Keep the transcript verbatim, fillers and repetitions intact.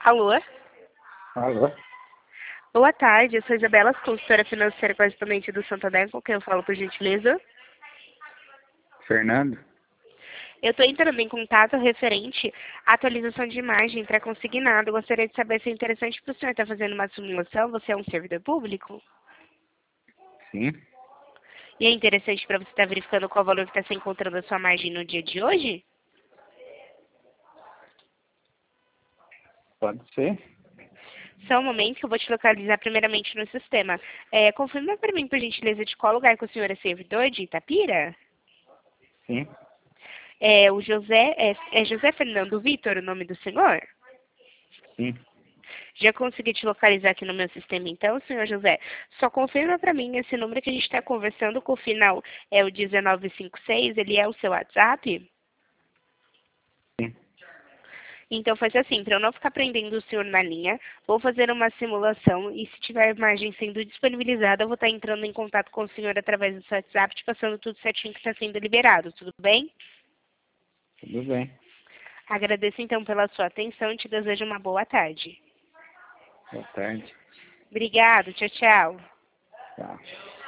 Alô? Alô? Boa tarde, eu sou Isabela, consultora financeira correspondente do Santander, com quem eu falo por gentileza. Fernando? Eu estou entrando em contato referente à atualização de imagem para consignado. Eu gostaria de saber se é interessante para o senhor estar fazendo uma simulação. Você é um servidor público? Sim. E é interessante para você estar verificando qual valor que está se encontrando a sua margem no dia de hoje? Pode ser? Só um momento que eu vou te localizar primeiramente no sistema. É, confirma para mim, por gentileza, de qual lugar que o senhor é servidor, de Itapira? Sim. É o José, é, é José Fernando Vitor o nome do senhor? Sim. Já consegui te localizar aqui no meu sistema, então, senhor José. Só confirma para mim esse número que a gente está conversando, com o final é o dezenove cinquenta e seis, ele é o seu WhatsApp? Sim. Então, faz assim, para eu não ficar prendendo o senhor na linha, vou fazer uma simulação e se tiver margem sendo disponibilizada, eu vou estar entrando em contato com o senhor através do seu WhatsApp, te passando tudo certinho que está sendo liberado, tudo bem? Tudo bem. Agradeço, então, pela sua atenção e te desejo uma boa tarde. Boa tarde. Obrigado, tchau, tchau. Tchau.